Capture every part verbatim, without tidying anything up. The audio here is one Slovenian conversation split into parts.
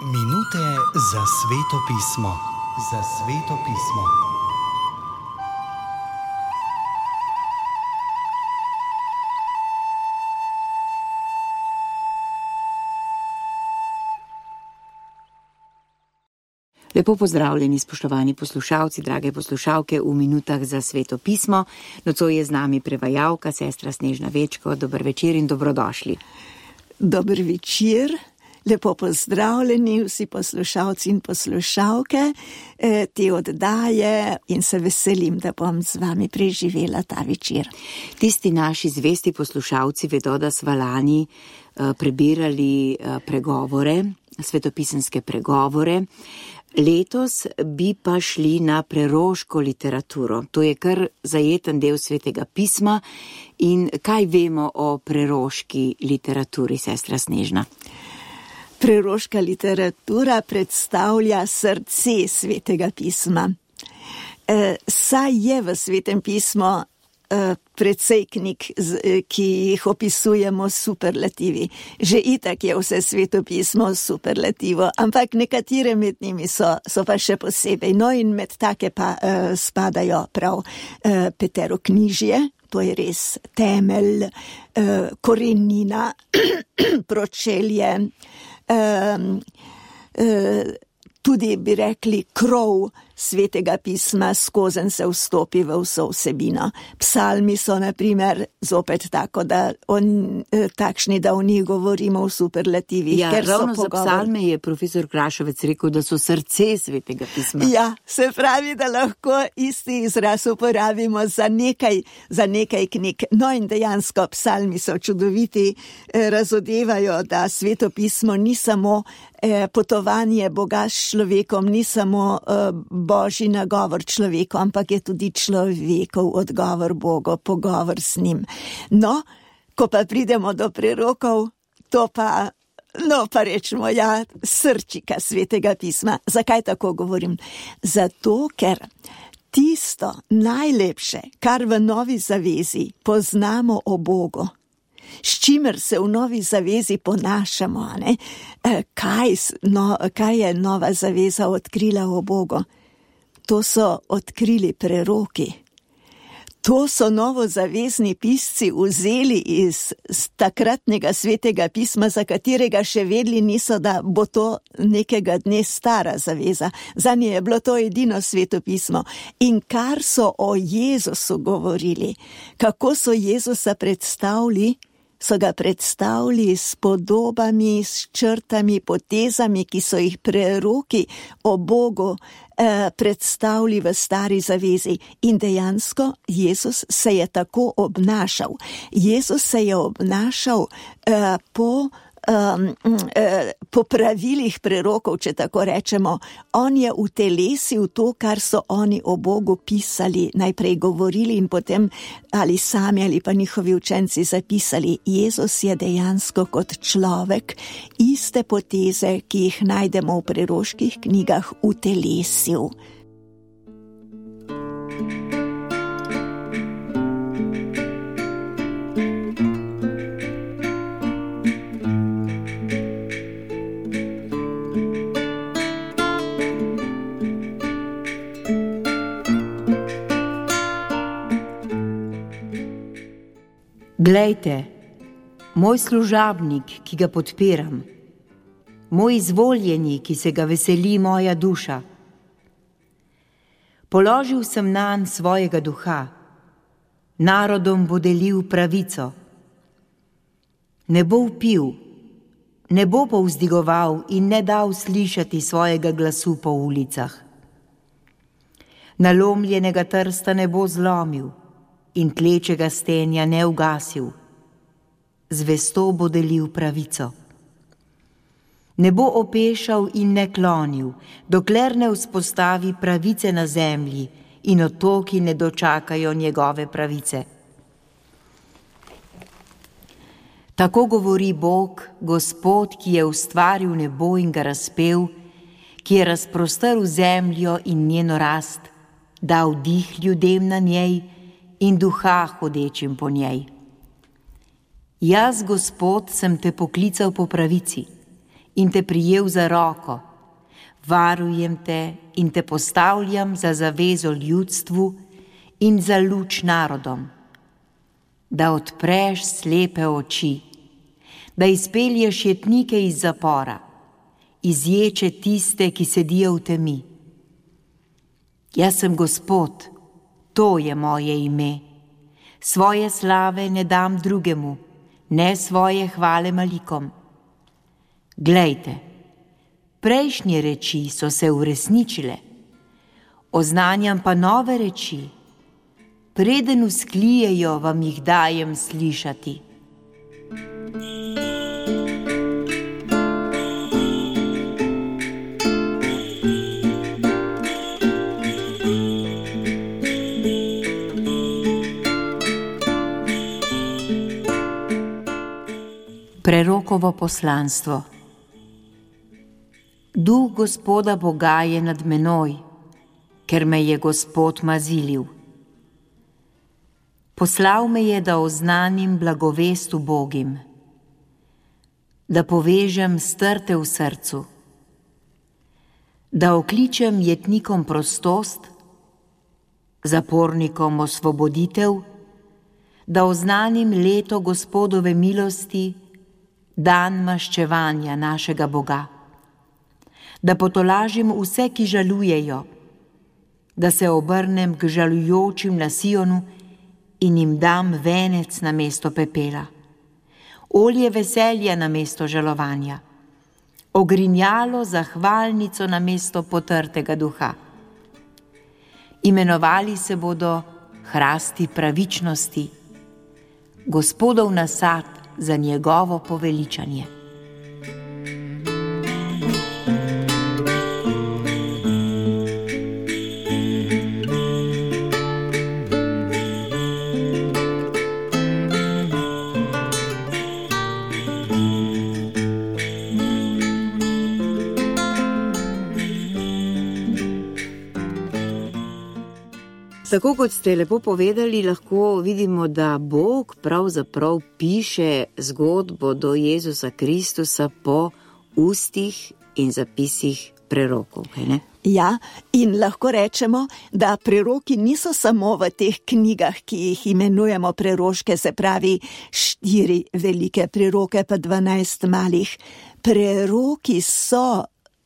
Minute za Sveto pismo. Za Sveto pismo. Lepo pozdravljeni, spoštovani poslušalci, drage poslušalke v Minutah za Sveto pismo. Nocoj je z nami prevajalka, sestra Snežna Večko. Dober večer in dobrodošli. Dober večer. Lepo pozdravljeni vsi poslušalci in poslušalke te oddaje in se veselim, da bom z vami preživela ta večer. Tisti naši zvesti poslušalci vedo, da sva lani prebirali pregovore, svetopisemske pregovore. Letos bi pa šli na preroško literaturo. To je kar zajeten del Svetega pisma. In kaj vemo o preroški literaturi, sestra Snežna? Preroška literatura predstavlja srce Svetega pisma. E, saj je v Svetem pismu e, precej knjig, ki jih opisujemo s superlativi. Že itak je vse Sveto pismo superlativo, ampak nekatere med njimi so, so pa še posebej. No in med take pa e, spadajo prav e, Peteroknjižje. To je res temelj, eh, korenina, pročelje, eh, eh, tudi bi rekli krov Svetega pisma, skozen se vstopi v vso vsebino. Psalmi so na primer zopet tako, da on, takšni, da o njih govorimo v superlativih. Ja, ker ravno so za psalme je profesor Krašovec rekel, da so srce Svetega pisma. Ja, se pravi, da lahko isti izraz uporabimo za nekaj, za nekaj knjig. No in dejansko psalmi so čudoviti, razodevajo, da Sveto pismo ni samo potovanje Boga s človekom, ni samo Božji nagovor človeku, ampak je tudi človekov odgovor Bogu, pogovor s njim. No, ko pa pridemo do prerokov, to pa, no pa rečemo, ja, srčika Svetega pisma. Zakaj tako govorim? Zato, ker tisto najlepše, kar v Novi zavezi poznamo o Bogu, s čimer se v Novi zavezi ponašamo, ne? Kaj, no, kaj je Nova zaveza odkrila o Bogu? To so odkrili preroki. To so novozavezni pisci vzeli iz takratnega Svetega pisma, za katerega še vedeli niso, da bo to nekega dne stara zaveza. Zanje je bilo to edino Sveto pismo. In kar so o Jezusu govorili, kako so Jezusa predstavili, so ga predstavili s podobami, s črtami, potezami, ki so jih preroki o Bogu eh, predstavili v stari zavezi. In dejansko Jezus se je tako obnašal. Jezus se je obnašal eh, po, um, eh, po pravilih prerokov, če tako rečemo. On je utelesil to, kar so oni o Bogu pisali, najprej govorili in potem ali sami ali pa njihovi učenci zapisali. Jezus je dejansko kot človek iste poteze, ki jih najdemo v preroških knjigah, utelesil. Glejte, moj služabnik, ki ga podpiram, moj izvoljeni, ki se ga veseli moja duša. Položil sem nanj svojega duha, narodom bo delil pravico. Ne bo vpil, ne bo povzdigoval in ne dal slišati svojega glasu po ulicah. Nalomljenega trsta ne bo zlomil in tlečega stenja ne ugasil. Zvesto bo delil pravico. Ne bo opešal in ne klonil, dokler ne vzpostavi pravice na zemlji in otoki ne dočakajo njegove pravice. Tako govori Bog, Gospod, ki je ustvaril nebo in ga razpel, ki je razprostrl zemljo in njeno rast, dal dih ljudem na njej in duha hodečim po njej. Jaz, Gospod, sem te poklical po pravici in te prijel za roko. Varujem te in te postavljam za zavezo ljudstvu in za luč narodom. Da odpreš slepe oči, da izpelješ jetnike iz zapora, izječe tiste, ki sedijo v temi. Jaz sem Gospod, to je moje ime. Svoje slave ne dam drugemu, ne svoje hvale malikom. Glejte, prejšnje reči so se uresničile, oznanjam pa nove reči. Preden vzklijejo, vam jih dajem slišati. Prerokovo poslanstvo. Duh Gospoda Boga je nad menoj, ker me je Gospod mazilil. Poslal me je, da oznanim blagovest ubogim, da povežem strte v srcu, da okličem jetnikom prostost, zapornikom osvoboditev, da oznanim leto Gospodove milosti, dan maščevanja našega Boga, da potolažim vse, ki žalujejo, da se obrnem k žalujočim na Sionu in jim dam venec na mesto pepela, olje veselja na mesto žalovanja, ogrinjalo zahvalnico na mesto potrtega duha. Imenovali se bodo hrasti pravičnosti, Gospodov nasad za njegovo poveličanje. Tako kot ste lepo povedali, lahko vidimo, da Bog pravzaprav piše zgodbo do Jezusa Kristusa po ustih in zapisih prerokov, kaj ne? Ja, in lahko rečemo, da preroki niso samo v teh knjigah, ki jih imenujemo preroške, se pravi štiri velike preroke pa dvanajst malih. Preroki so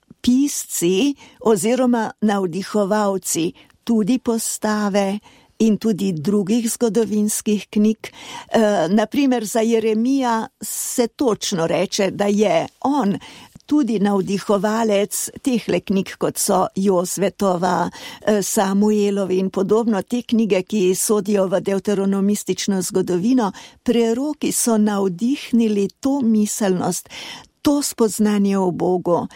pisci oziroma navdihovalci tudi postave in tudi drugih zgodovinskih knjig. E, naprimer za Jeremija se točno reče, da je on tudi navdihovalec tehle knjig, kot so Jozvetova, Samuelovi in podobno, te knjige, ki sodijo v deuteronomistično zgodovino. Preroki so navdihnili to miselnost, to spoznanje o Bogu,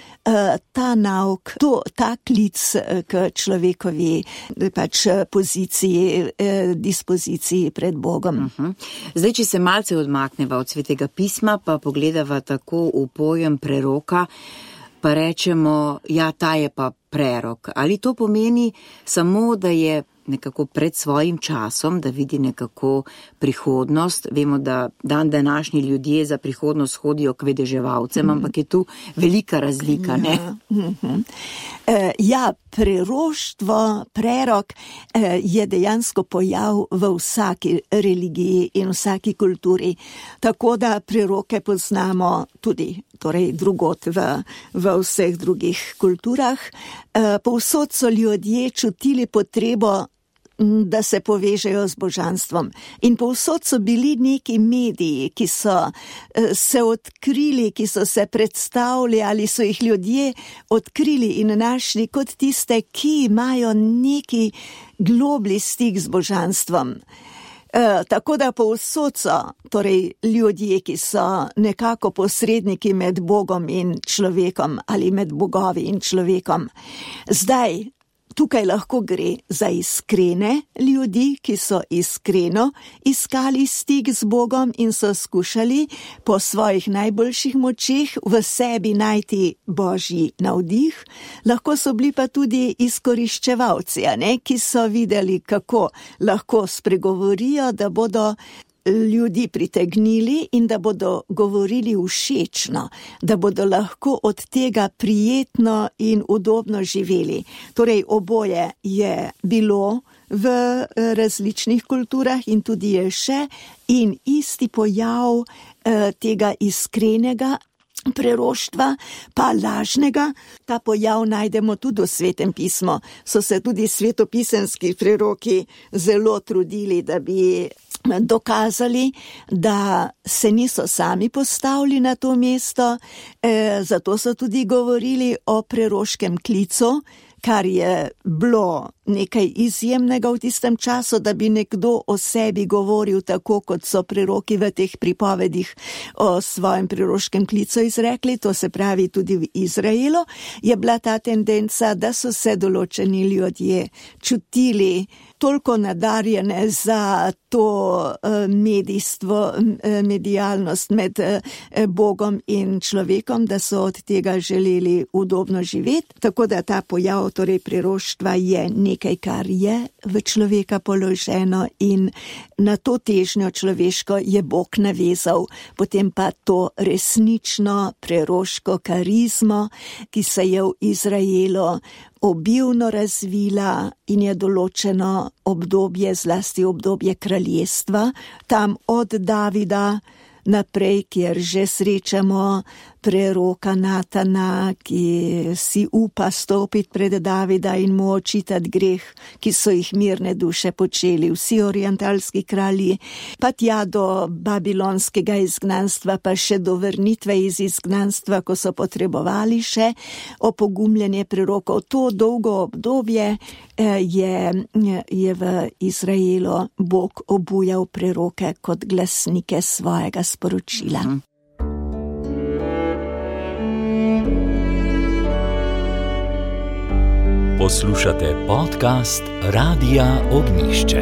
ta nauk, to, ta klic k človekovi pač poziciji, dispoziciji pred Bogom. Uh-huh. Zdaj, če se malce odmakneva od Svetega pisma, pa pogledava tako v pojem preroka, pa rečemo, ja, ta je pa prerok. Ali to pomeni samo, da je nekako pred svojim časom, da vidi nekako prihodnost? Vemo, da dan današnji ljudje za prihodnost hodijo k vedeževalcem, mm. ampak je tu velika razlika, ne? Ja, mm-hmm. e, ja preroštvo, prerok e, je dejansko pojav v vsaki religiji in vsaki kulturi. Tako da preroke poznamo tudi torej drugot v, v vseh drugih kulturah. E, povsod so ljudje čutili potrebo, da se povežejo z božanstvom. In povsod so bili neki mediji, ki so se odkrili, ki so se predstavili ali so jih ljudje odkrili in našli kot tiste, ki imajo neki globlji stik z božanstvom. E, tako da povsod so torej ljudje, ki so nekako posredniki med Bogom in človekom ali med bogovi in človekom. Zdaj, tukaj lahko gre za iskrene ljudi, ki so iskreno iskali stik z Bogom in so skušali po svojih najboljših močeh v sebi najti Božji navdih. Lahko so bili pa tudi izkoriščevalci, ne, ki so videli, kako lahko spregovorijo, da bodo ljudi pritegnili in da bodo govorili všečno, da bodo lahko od tega prijetno in udobno živeli. Torej, oboje je bilo v različnih kulturah in tudi je še, in isti pojav eh, tega iskrenega preroštva, pa lažnega, ta pojav najdemo tudi v Svetem pismu. So se tudi svetopisemski preroki zelo trudili, da bi dokazali, da se niso sami postavili na to mesto, e, zato so tudi govorili o preroškem klicu, kar je bilo nekaj izjemnega v tistem času, da bi nekdo o sebi govoril tako, kot so preroki v teh pripovedih o svojem preroškem klicu izrekli. To se pravi, tudi v Izraelu je bila ta tendenca, da so se določeni ljudje čutili toliko nadarjene za to medijstvo, medialnost med Bogom in človekom, da so od tega želeli udobno živeti. Tako da ta pojav, torej preroštva, je nekaj, kar je v človeka položeno, in na to težnjo človeško je Bog navezal. Potem pa to resnično preroško karizmo, ki se je v Izraelu obilno razvila in je določeno obdobje, zlasti obdobje kraljestva, tam od Davida naprej, kjer že srečamo preroka Natana, ki si upa stopiti pred Davida in mu očitati greh, ki so jih mirne duše počeli vsi orientalski kralji, pa tja do babilonskega izgnanstva, pa še do vrnitve iz izgnanstva, ko so potrebovali še opogumljanje prerokov. To dolgo obdobje je, je v Izraelu Bog obujal preroke kot glasnike svojega sporočila. Mhm. Poslušate podcast Radia Ognjišče.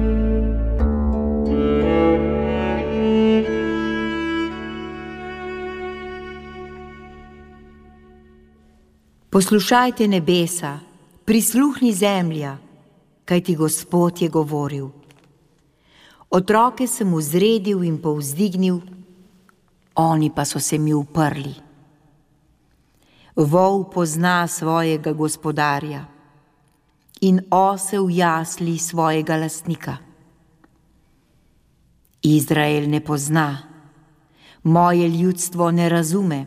Poslušajte nebesa, prisluhni zemlja, kajti Gospod je govoril. Otroke sem vzredil in povzdignil, oni pa so se mi uprli. Vol pozna svojega gospodarja in osel jasli svojega lastnika. Izrael ne pozna, moje ljudstvo ne razume.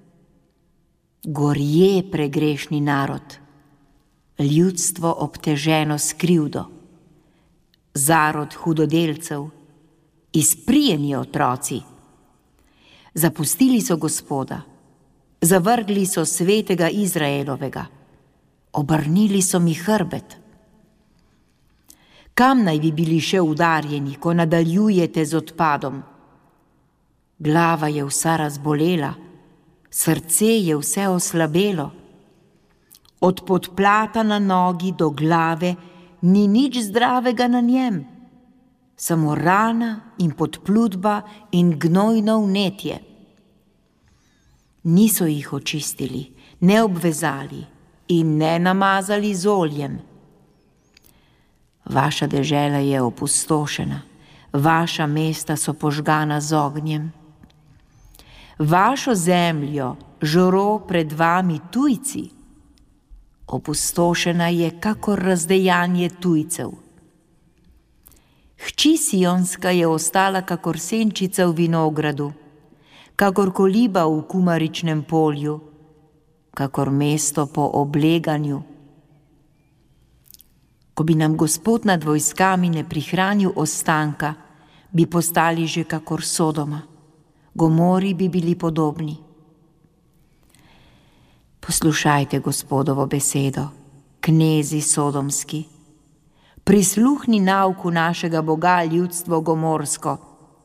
Gorje pregrešni narod, ljudstvo obteženo s krivdo, zarod hudodelcev, izprijeni otroci. Zapustili so Gospoda, zavrgli so svetega Izraelovega, obrnili so mi hrbet. Kam naj bi bili še udarjeni, ko nadaljujete z odpadom? Glava je vsa razbolela, srce je vse oslabelo. Od podplata na nogi do glave ni nič zdravega na njem, samo rana in podplutba in gnojno vnetje. Niso jih očistili, ne obvezali in ne namazali z oljem. Vaša dežela je opustošena, vaša mesta so požgana z ognjem. Vašo zemljo žro pred vami tujci, opustošena je kakor razdejanje tujcev. Hči Sionska je ostala kakor senčica v vinogradu, kakor koliba v kumaričnem polju, kakor mesto po obleganju. Ko bi nam Gospod nad vojskami ne prihranil ostanka, bi postali že kakor Sodoma, Gomori bi bili podobni. Poslušajte Gospodovo besedo, knezi sodomski. Prisluhni nauku našega Boga, ljudstvo gomorsko.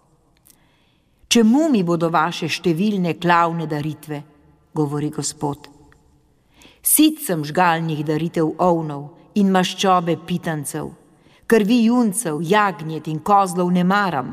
Čemu mi bodo vaše številne klavne daritve, govori Gospod. Sit sem žgalnih daritev ovnov in maščobe pitancev, krvi juncev, jagnjet in kozlov ne maram.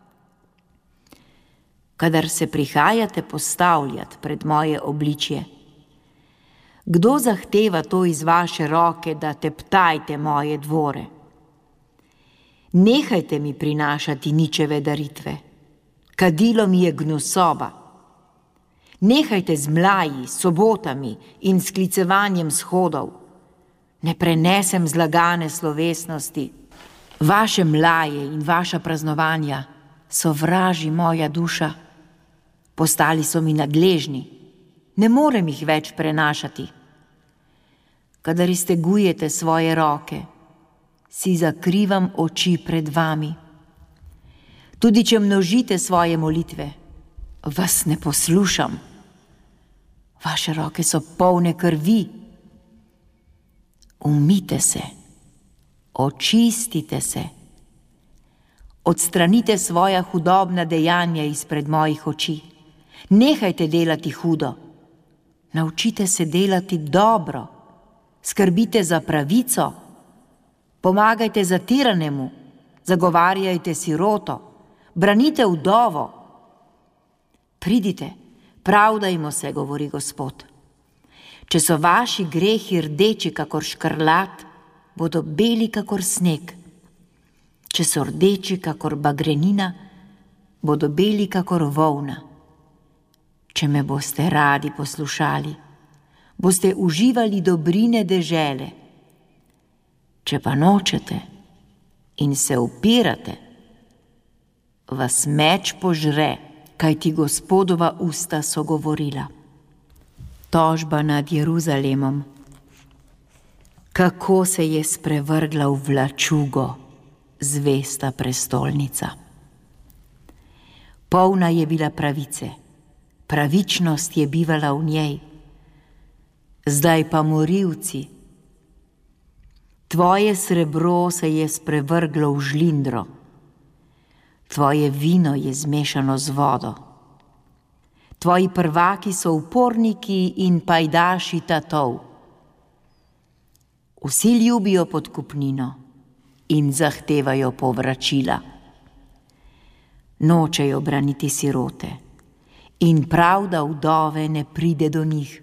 Kadar se prihajate postavljati pred moje obličje, kdo zahteva to iz vaše roke, da teptajte moje dvore? Nehajte mi prinašati ničeve daritve. Kadilo mi je gnusoba. Nehajte z mlaji, sobotami in sklicevanjem shodov. Ne prenesem zlagane slovesnosti. Vaše mlaje in vaša praznovanja sovraži moja duša. Postali so mi nadležni. Ne morem jih več prenašati. Kadar iztegujete svoje roke, si zakrivam oči pred vami. Tudi če množite svoje molitve, vas ne poslušam. Vaše roke so polne krvi. Umijte se, očistite se, odstranite svoja hudobna dejanja izpred mojih oči. Nehajte delati hudo, naučite se delati dobro, skrbite za pravico, pomagajte zatiranemu, zagovarjajte siroto, branite vdovo. Pridite, pravdajmo se, govori Gospod. Če so vaši grehi rdeči kakor škrlat, bodo beli kakor sneg. Če so rdeči kakor bagrenina, bodo beli kakor volna. Če me boste radi poslušali, boste uživali dobrine dežele. Če pa nočete in se upirate, vas meč požre, kajti Gospodova usta so govorila. Tožba nad Jeruzalemom. Kako se je sprevrgla v vlačugo zvesta prestolnica. Polna je bila pravice, pravičnost je bivala v njej. Zdaj pa morilci. Tvoje srebro se je sprevrglo v žlindro. Tvoje vino je zmešano z vodo. Tvoji prvaki so uporniki in pajdaši tatov. Vsi ljubijo podkupnino in zahtevajo povračila. Nočejo braniti sirote in pravda vdove ne pride do njih.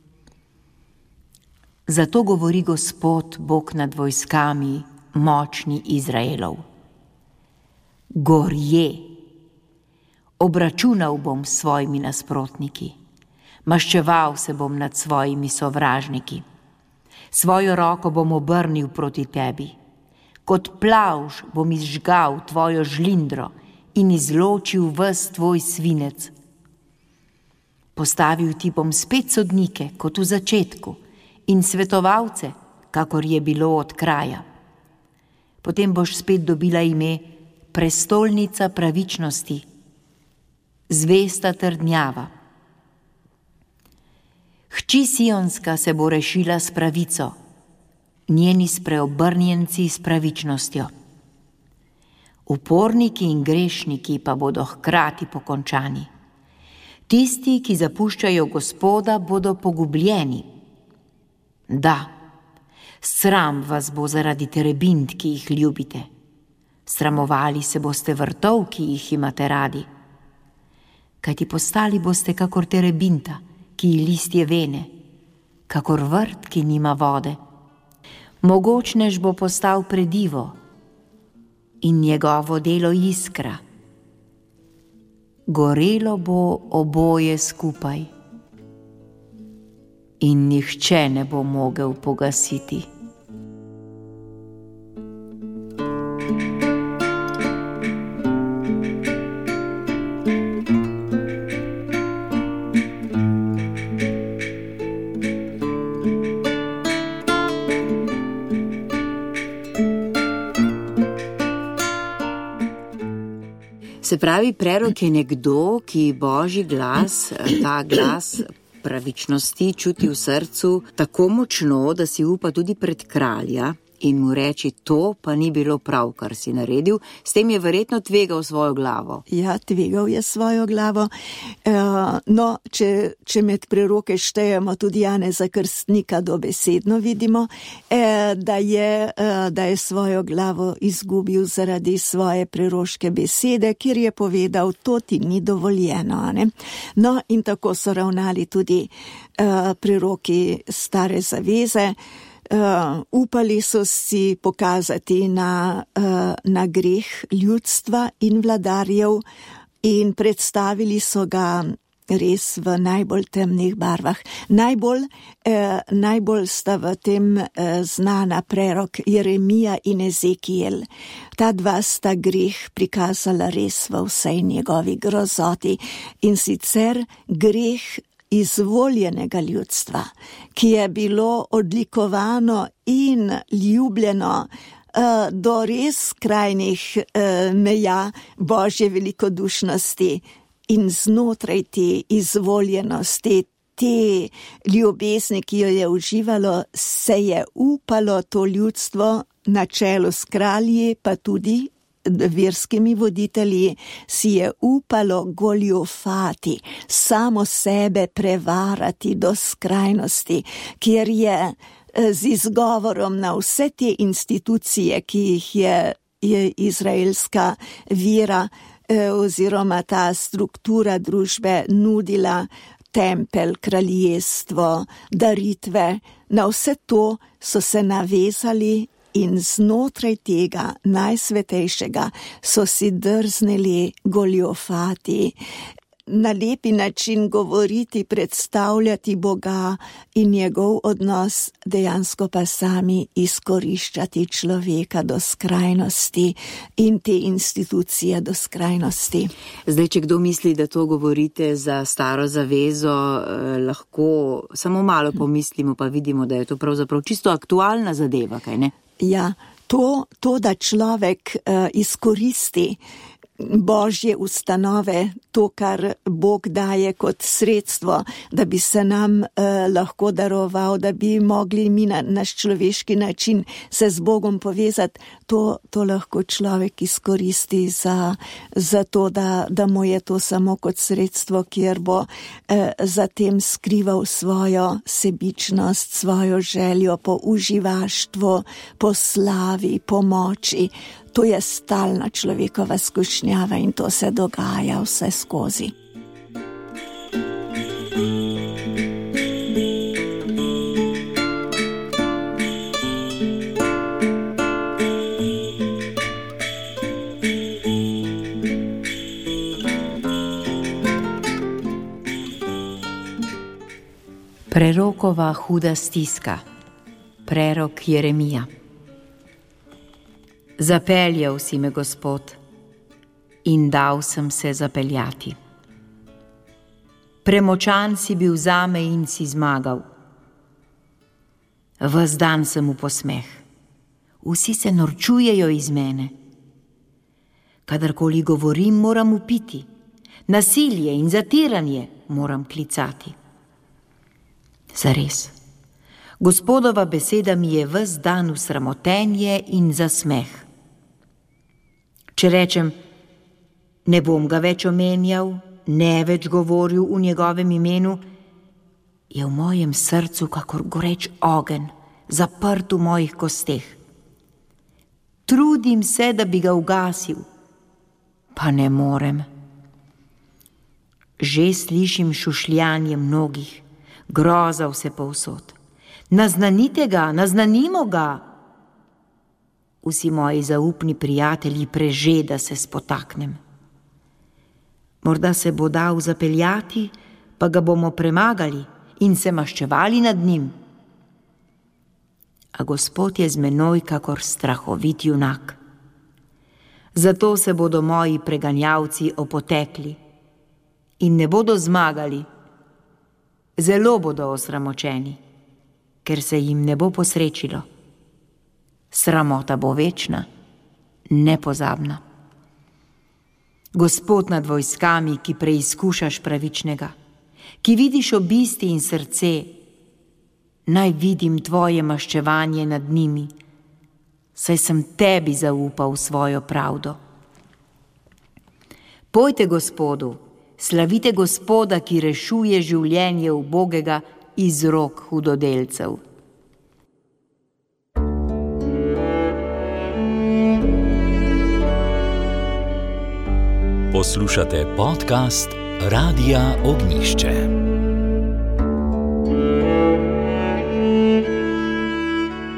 Zato govori Gospod, Bog nad vojskami, močni Izraelov. Gorje! Obračunal bom s svojimi nasprotniki, maščeval se bom nad svojimi sovražniki. Svojo roko bom obrnil proti tebi. Kot plavž bom izžgal tvojo žlindro in izločil ves tvoj svinec. Postavil ti bom spet sodnike, kot v začetku, in svetovalce, kakor je bilo od kraja. Potem boš spet dobila ime prestolnica pravičnosti, zvesta trdnjava. Hči Sionska se bo rešila s pravico, njeni spreobrnjenci s pravičnostjo. Uporniki in grešniki pa bodo hkrati pokončani. Tisti, ki zapuščajo Gospoda, bodo pogubljeni. Da, sram vas bo zaradi terebind, ki jih ljubite. Sramovali se boste vrtov, ki jih imate radi. Kajti postali boste kakor terebinta, ki ji listje vene, kakor vrt, ki nima vode. Mogočnež bo postal predivo in njegovo delo iskra. Gorelo bo oboje skupaj in nihče ne bo mogel pogasiti. Se pravi, prerok je nekdo, ki Božji glas, ta glas pravičnosti čuti v srcu tako močno, da si upa tudi pred kralja in mu reči, to pa ni bilo prav, kar si naredil. S tem je verjetno tvegal svojo glavo. Ja, tvegal je svojo glavo. E, no, če, če med preroke štejemo tudi Janeza Krstnika, dobesedno vidimo, e, da, je, e, da je svojo glavo izgubil zaradi svoje preroške besede, kjer je povedal, to ti ni dovoljeno. Ne? No, in tako so ravnali tudi e, preroki Stare zaveze. Uh, upali so si pokazati na, uh, na greh ljudstva in vladarjev in predstavili so ga res v najbolj temnih barvah. Najbolj, eh, najbolj sta v tem eh, znana prerok Jeremija in Ezekijel. Ta dva sta greh prikazala res v vsej njegovi grozoti in sicer greh izvoljenega ljudstva, ki je bilo odlikovano in ljubljeno uh, do res skrajnih uh, meja Božje velikodušnosti. In znotraj te izvoljenosti, te ljubezni, ki jo je uživalo, se je upalo to ljudstvo na čelu s kralji, pa tudi verskimi voditelji, si je upalo goljufati, samo sebe prevarati do skrajnosti, kjer je z izgovorom na vse te institucije, ki jih je, je izraelska vera oziroma ta struktura družbe nudila, tempelj, kraljestvo, daritve, na vse to so se navezali in znotraj tega najsvetejšega so si drznili goljufati, na lepi način govoriti, predstavljati Boga in njegov odnos, dejansko pa sami izkoriščati človeka do skrajnosti in te institucije do skrajnosti. Zdaj, če kdo misli, da to govorite za staro zavezo, eh, lahko samo malo pomislimo, pa vidimo, da je to pravzaprav čisto aktualna zadeva, kaj ne? Ja, to, to da človek uh, izkoristi Božje ustanove, to, kar Bog daje kot sredstvo, da bi se nam eh, lahko daroval, da bi mogli mi na naš človeški način se z Bogom povezati, to, to lahko človek izkoristi za, za to, da, da mu je to samo kot sredstvo, kjer bo eh, zatem skrival svojo sebičnost, svojo željo po uživaštvu, po slavi, po moči. To je stalna človekova skušnjava in to se dogaja vse skozi. Prerokova huda stiska. Prerok Jeremija. Zapeljal si me, Gospod, in dal sem se zapeljati. Premočan si bil zame in si zmagal. Ves dan sem v posmeh. Vsi se norčujejo iz mene. Kadarkoli govorim, moram upiti. Nasilje in zatiranje moram klicati. Zares. Gospodova beseda mi je ves dan v sramotenje in za smeh. Če rečem, ne bom ga več omenjal, ne več govoril v njegovem imenu, je v mojem srcu kakor goreč ogenj, zaprt v mojih kosteh. Trudim se, da bi ga ugasil, pa ne morem. Že slišim šušljanje mnogih, groza vse povsod. Naznanite ga, naznanimo ga. Vsi moji zaupni prijatelji preže, da se spotaknem. Morda se bo dal zapeljati, pa ga bomo premagali in se maščevali nad njim. A Gospod je z menoj kakor strahovit junak. Zato se bodo moji preganjavci opotekli in ne bodo zmagali. Zelo bodo osramočeni, ker se jim ne bo posrečilo. Sramota bo večna, nepozabna. Gospod nad vojskami, ki preizkušaš pravičnega, ki vidiš obisti in srce, naj vidim tvoje maščevanje nad njimi, saj sem tebi zaupal svojo pravdo. Pojte Gospodu, slavite Gospoda, ki rešuje življenje ubogega iz rok hudodelcev. Poslušate podcast Radia Ognišče.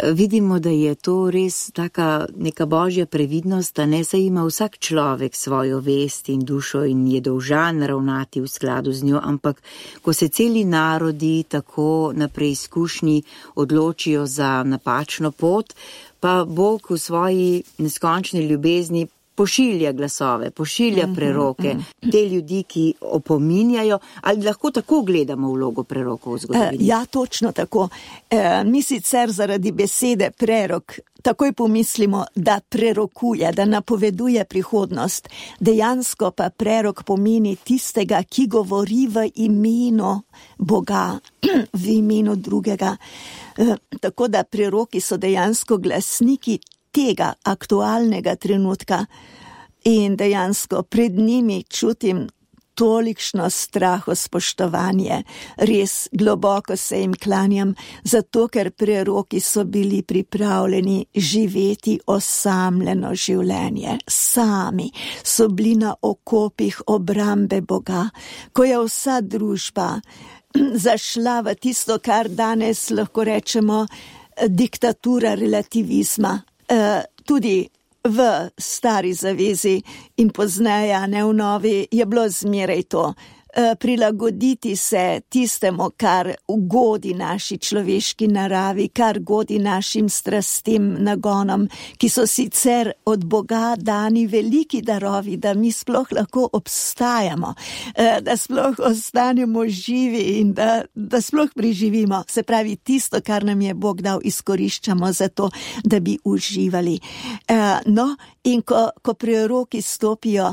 vidimo, da je to res taka neka božja previdnost, da ne se ima vsak človek svojo vest in dušo in je dolžan ravnati v skladu z njo, ampak ko se celi narodi tako na preizkušnji odločijo za napačno pot, pa Bog v svoji neskončni ljubezni pošilja glasove, pošilja preroke, te ljudi, ki opominjajo, ali lahko tako gledamo vlogo prerokov v zgodovini? Ja, točno tako. Mi sicer zaradi besede prerok takoj pomislimo, da prerokuje, da napoveduje prihodnost. Dejansko pa prerok pomeni tistega, ki govori v imenu Boga, v imenu drugega. Tako da preroki so dejansko glasniki tega aktualnega trenutka in dejansko pred njimi čutim tolikšno straho spoštovanje. Res globoko se jim klanjam, zato ker preroki so bili pripravljeni živeti osamljeno življenje. Sami so bili na okopih obrambe Boga, ko je vsa družba zašla v tisto, kar danes lahko rečemo diktatura relativizma. Tudi v stari zavezi in pozneje, ne v novi, je bilo zmeraj to. Prilagoditi se tistemu, kar ugodi naši človeški naravi, kar godi našim strastim, nagonom, ki so sicer od Boga dani veliki darovi, da mi sploh lahko obstajamo, da sploh ostanemo živi in da, da sploh preživimo. Se pravi, tisto, kar nam je Bog dal, izkoriščamo za to, da bi uživali. No, in ko, ko preroki stopijo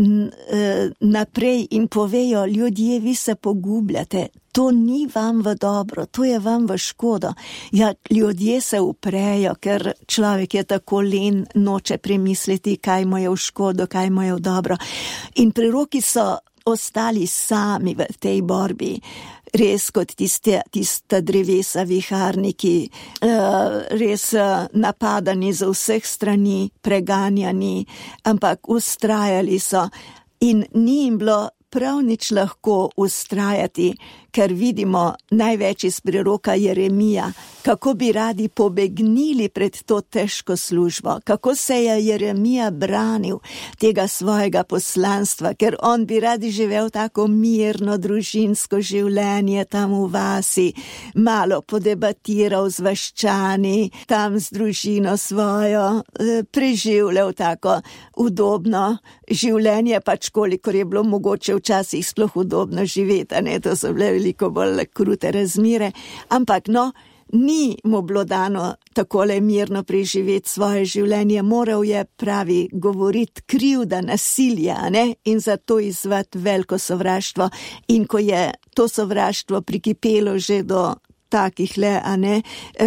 naprej in povejo, ljudje, vi se pogubljate, to ni vam v dobro, to je vam v škodo. Ja, ljudje se uprejo, ker človek je tako len, noče premisliti, kaj mu je v škodo, kaj mu je v dobro. In preroki so ostali sami v tej borbi. Res kot tiste, tiste drevesa viharniki, res napadani z vseh strani, preganjani, ampak ustrajali so in ni jim bilo prav nič lahko ustrajati, ker vidimo največ iz preroka Jeremija, kako bi radi pobegnili pred to težko službo, kako se je Jeremija branil tega svojega poslanstva, ker on bi radi živel tako mirno družinsko življenje tam v vasi, malo podebatiral z vaščani, tam z družino svojo, preživljal tako udobno življenje, pač kolikor je bilo mogoče včasih sploh udobno živeti, ne, to so bile veliko bolj krute razmere, ampak no, ni mu bilo dano takole mirno preživeti svoje življenje, moral je, pravi, govoriti krivda, nasilja, ne, in zato izvati veliko sovraštvo. In ko je to sovraštvo prikipelo že do takih le, a ne, e,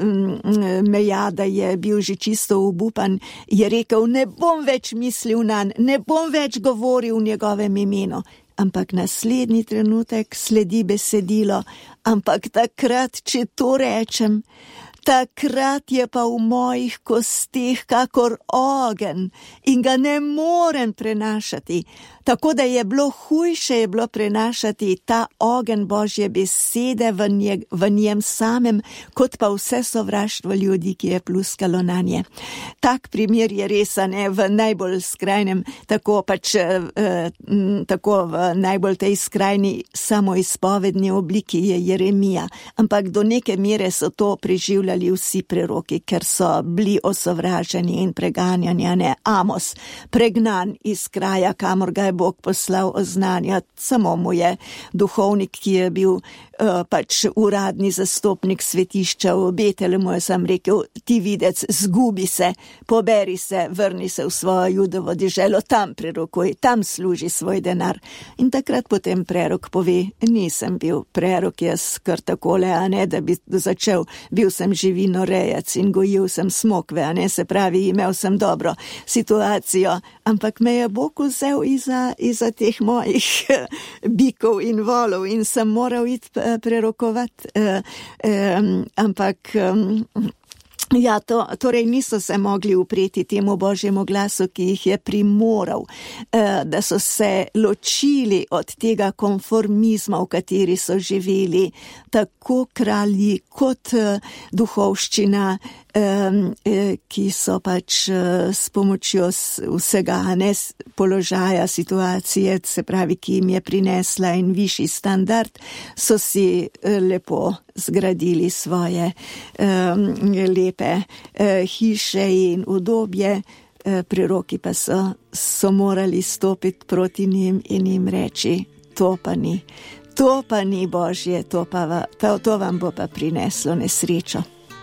meja, da je bil že čisto obupan, je rekel, ne bom več mislil nanj, ne bom več govoril v njegovem imenu. Ampak naslednji trenutek sledi besedilo, ampak takrat, če to rečem, takrat je pa v mojih kosteh kakor ogenj in ga ne morem prenašati. Tako da je bilo hujše je bilo prenašati ta ogenj Božje besede v, nje, v njem samem, kot pa vse sovraštvo ljudi, ki je pluskalo na nje. Tak primer je res, ne, v najbolj skrajnem, tako pač eh, tako v najbolj tej skrajni samoizpovedni obliki je Jeremija. Ampak do neke mere so to preživljali vsi preroki, ker so bili osovraženi in preganjani, ne. Amos, pregnan iz kraja, kamor ga je Bog poslal oznanjati, samo mu je duhovnik, ki je bil uh, pač uradni zastopnik svetišča v Betlehemu, je sam rekel, ti videc, zgubi se, poberi se, vrni se v svojo Judovo deželo, tam prerokuj, tam služi svoj denar. In takrat potem prerok pove, nisem bil prerok jaz kar takole, a ne, da bi začel, bil sem živinorejec in gojil sem smokve, a ne, se pravi, imel sem dobro situacijo, ampak me je Bog vzel iza iza teh mojih bikov in volov in sem moral iti prerokovati, eh, eh, ampak eh, Ja, to, torej niso se mogli upreti temu Božjemu glasu, ki jih je primoral, da so se ločili od tega konformizma, v kateri so živeli, tako kralji kot duhovščina, ki so pač s pomočjo vsega, ne, položaja, situacije, se pravi, ki jim je prinesla in višji standard, so si lepo zgradili svoje um, lepe uh, hiše in udobje, uh, preroki pa so, so morali stopiti proti njim in jim reči, to pa ni, to pa ni Božje, to, pa, to, to vam bo pa prineslo nesrečo.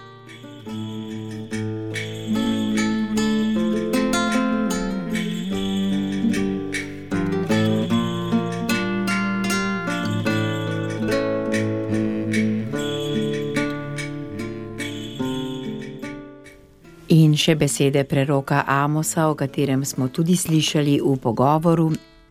In še besede preroka Amosa, o katerem smo tudi slišali v pogovoru.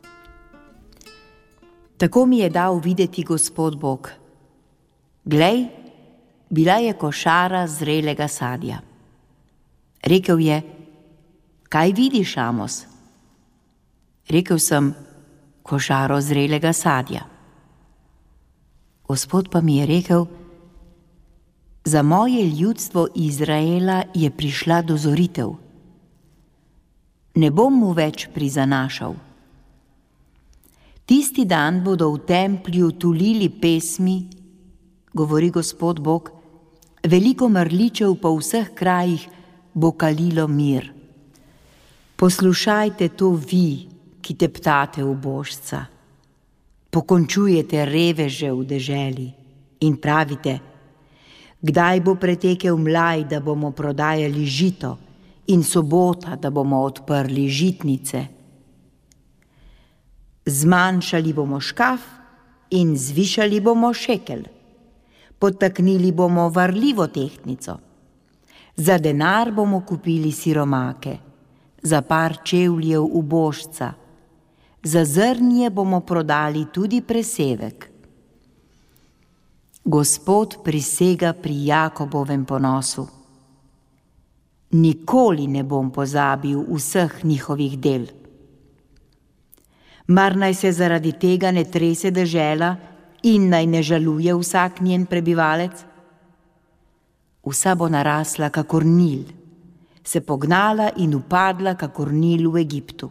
Tako mi je dal videti Gospod Bog. Glej, bila je košara zrelega sadja. Rekel je, kaj vidiš, Amos? Rekel sem, košaro zrelega sadja. Gospod pa mi je rekel, za moje ljudstvo Izraela je prišla dozoritev. Ne bom mu več prizanašal. Tisti dan bodo v templju tulili pesmi, govori Gospod Bog, veliko mrličev po vseh krajih bo kalilo mir. Poslušajte to vi, ki teptate ubožca. Pokončujete reveže v deželi in pravite, kdaj bo pretekel mlaj, da bomo prodajali žito, in sobota, da bomo odprli žitnice. Zmanjšali bomo škaf in zvišali bomo šekel. Podtaknili bomo varljivo tehtnico. Za denar bomo kupili siromake, za par čevljev ubožca. Za zrnje bomo prodali tudi presevek. Gospod prisega pri Jakobovem ponosu. Nikoli ne bom pozabil vseh njihovih del. Mar naj se zaradi tega ne trese dežela in naj ne žaluje vsak njen prebivalec? Vsa bo narasla kakor Nil, se pognala in upadla kakor Nil v Egiptu.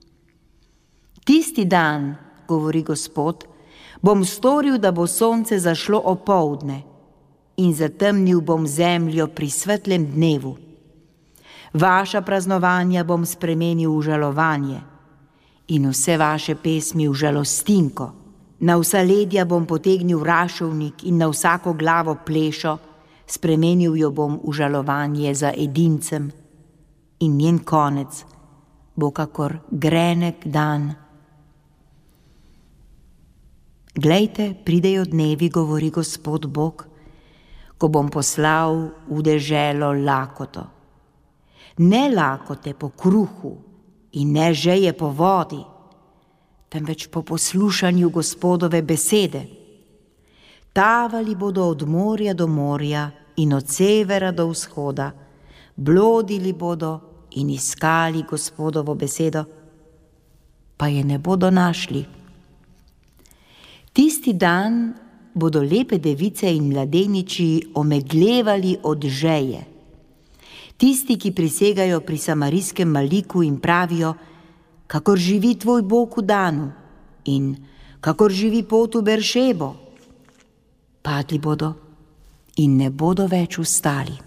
Tisti dan, govori Gospod, bom storil, da bo sonce zašlo opoldne in zatemnil bom zemljo pri svetlem dnevu. Vaša praznovanja bom spremenil v žalovanje in vse vaše pesmi v žalostinko. Na vsa ledja bom potegnil rašovnik in na vsako glavo plešo, spremenil jo bom v žalovanje za edincem in njen konec bo kakor grenek dan. Glejte, pridejo dnevi, govori Gospod Bog, ko bom poslal v deželo lakoto. Ne lakote po kruhu in ne žeje po vodi, temveč po poslušanju Gospodove besede. Tavali bodo od morja do morja in od severa do vzhoda, blodili bodo in iskali Gospodovo besedo, pa je ne bodo našli. Tisti dan bodo lepe device in mladeniči omeglevali od žeje. Tisti, ki prisegajo pri samarijskem maliku in pravijo, kakor živi tvoj Bog v Danu in kakor živi pot v Beršebo, padli bodo in ne bodo več vstali.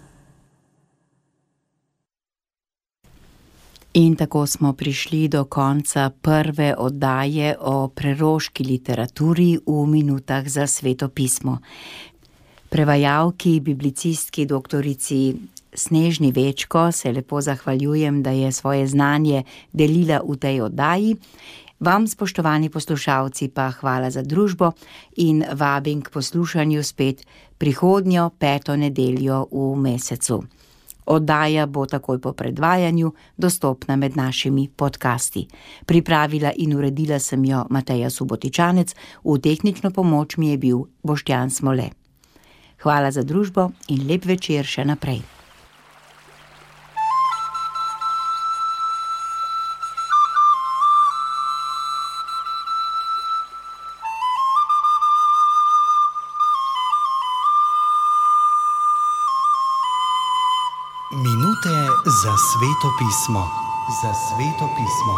In tako smo prišli do konca prve oddaje o preroški literaturi v minutah za Sveto pismo. Prevajalki, biblicistki doktorici Snežni Večko se lepo zahvaljujem, da je svoje znanje delila v tej oddaji. Vam, spoštovani poslušalci, pa hvala za družbo in vabim k poslušanju spet prihodnjo peto nedeljo v mesecu. Oddaja bo takoj po predvajanju dostopna med našimi podcasti. Pripravila in uredila sem jo Mateja Subotičanec, v tehnično pomoč mi je bil Boštjan Smole. Hvala za družbo in lep večer še naprej. Minute za sveto pismo. Za sveto pismo.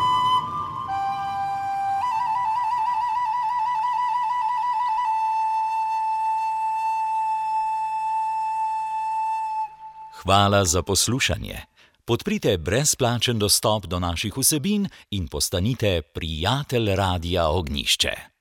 Hvala za poslušanje. Podprite brezplačen dostop do naših vsebin in postanite prijatelj Radia Ognjišče.